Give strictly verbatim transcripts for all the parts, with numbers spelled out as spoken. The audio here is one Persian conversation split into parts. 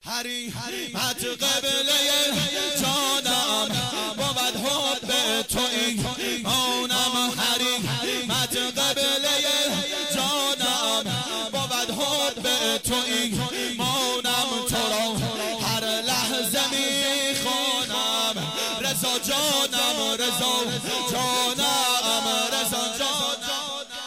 حریمت قبله جانم بود حب تو ایمانم حریمت قبله جانم بود حب تو ایمانم تو را هر لحظه میخوانم رضا جانم رضا جانم رضا جانم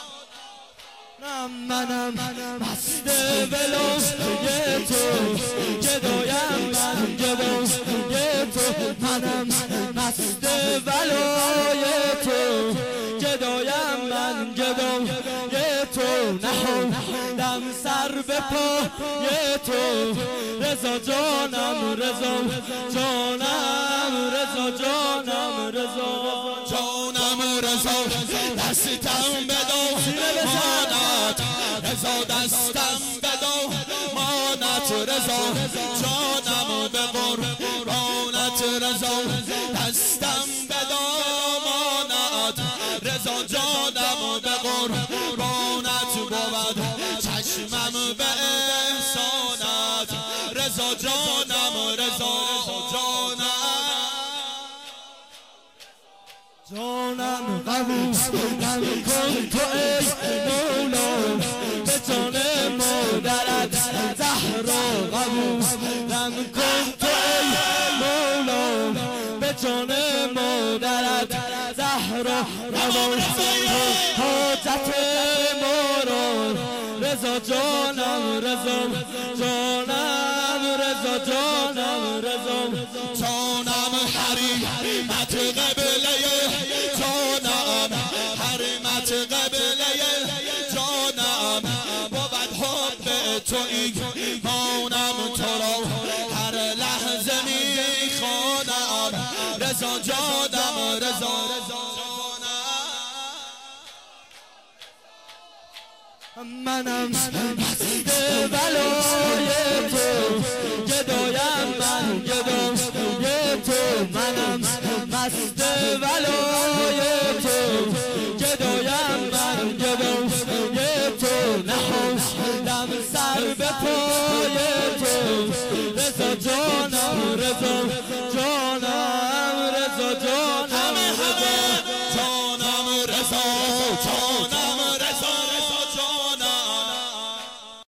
منم مست ولای تو گدایم من گدای تو منم مست ولای تو گدایم من گدای تو نهادم سر به پای تو رضا جانم رضا جانم رضا جانم رضا جانم رضا دستم بدو مانت رضا دستم بدو مانت رضا جانم به قربانت رضا دستم بدو مانت رضا جانم به قربانت بود چشمم به احسانت رضا جانم رضا جانم جانم قبول کن تو ای مولا به جان مادرت زهرا قبول کن تو ای مولا به جان مادرت زهرا قبول حاجت ما را رضا جانم رضا جانم رضا جانم رضا جانم حریمت قبله جانم حریمت قبله جانم بود حب تو ایمانم تو را هر لحظه میخوانم رضا جانم رضا منم مست ولای تو گدایم من گدای تو منم مست ولای تو گدایم من گدای تو نهادم سر به پای تو رضا جانم رضا